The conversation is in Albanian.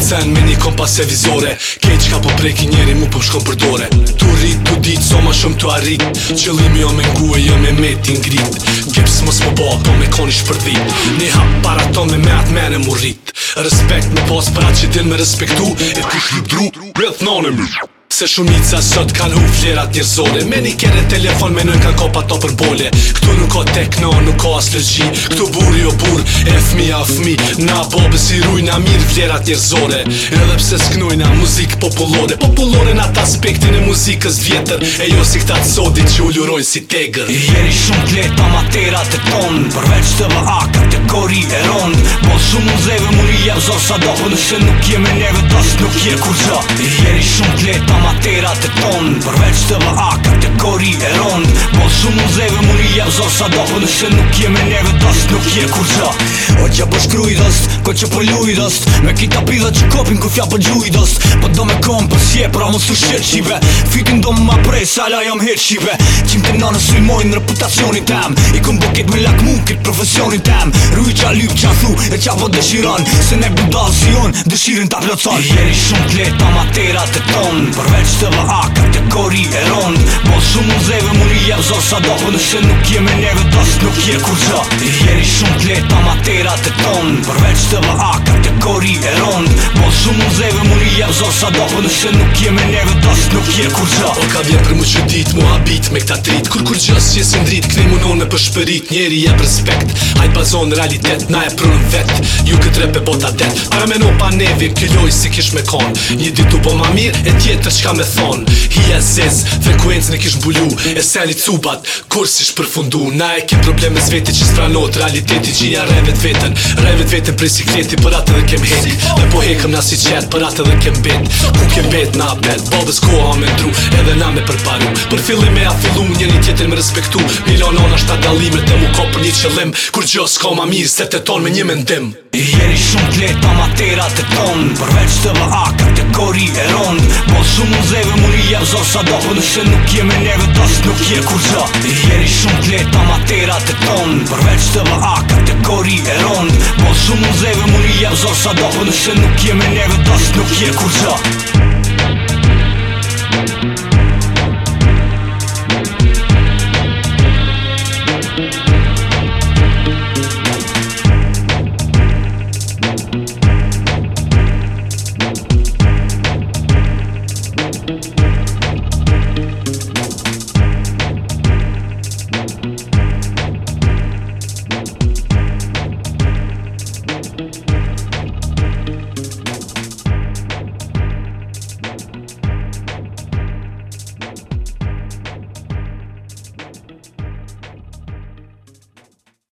sen me një kompas e vizore. Kej qka po preki njeri mu po shkon për dore. Tu rrit, tu dit, so ma shumë tu arrit. Qëllimi jo me ngue, jo me meti ngrit. Gips mos më ba, po me koni shpërdhit. Një hap para ton me at mene mu rrit. Respekt me pas për atë që din me respektu. E kush lëdru, rreth nane mi. Se shumica sot kan hu vlerat njerëzore. Me një kere telefon me nën kan kopa to për bole. Këtu nuk ka tekno, nuk ka as lëgji. Këtu buri o bur, e fmija fmi. Na bobe si rujna mirë vlerat njerëzore. Edhe pse s'knojna muzik populore. Populore në atë aspektin e muzikës vjetër. E jo si këta të sodit që u lurojnë si tegër. Jeri shumë t'let amaterat e ton. Përveç të vë kategori e rond. Po shumë muzeve mu një jep zor sa do. Po nëse nuk je me neve tas nuk je kur gja. Jeri shumë t'let amaterat e ton. Përveç të vë kategori e rond. Po shumë muzeve mu një jep zor sa do. Po nëse nuk je me neve tas nuk je kur gja. O që po shkrujdost, ko që po lujdost. Me kita pidha që kopin ku fja po gjujdost. Po do me kom për sje, pra mos u shqet qive. Fitin do më prej, sala jam het qive. Qim të nanë sulmojnë reputacionin tem. I kun buket me lakmu kët profesionin tem. Ruj qa lyp qa thu e qa po dëshiron. Se ne budal si on, dëshirin ta plotson. Jeri shumë t'let amaterat e ton. Përveç të vë kategori e rond. Po shumë muzeve mu një jep zor sa do. Po nëse nuk je me neve tas nuk je kur gja. Jeri shumë t'let amaterat e ton. Përveç të vë kategori e rond. Po shumë muzeve mu një jep zor sa do. Po nëse nuk je me neve tas nuk je kur gja. O ka vjen për mu që dit, mu habit me këta trit. Kur gjës që si ndrit, knej munon me përshpërit. Njeri jep respekt, hajt bazon realitet. Na e prunën vet, ju këtë rep e bota det. Para me no pa nevin, këlloj si kish me kon. Një ditu po ma mirë, e tjetër qka me thon. Hia zez, frekuencën e kish mbulu. E seni cubat, kur si shpërfundu. Na e kem probleme zveti që s'pranot realiteti. Gjinja revet vetën, revet vetën prej sikleti. Për atë dhe kem hek, dhe po hekëm na si qet. Për atë dhe kem bet, ku kem bet na bet. Babës koha me ndru, edhe na me përparu. Për fillim me a fillu, njëri tjetër me respektu. Milonon ashta dalimet e mu ko për një qëllim. Kur gjë s'ka ma mirë, se të ton me një mendim. Jeri shumë t'let amaterat e ton. Përveç të vë kategori e rond. Po shumë muzeve mu një jep zor sa do. Po nëse nuk je me neve tas nuk je kur gja. Jeri shumë t'let amaterat e ton. Përveç të vë kategori e rond. Po shumë muzeve mu një jep zor sa do. Po nëse nuk je me neve tas nuk je kur gja.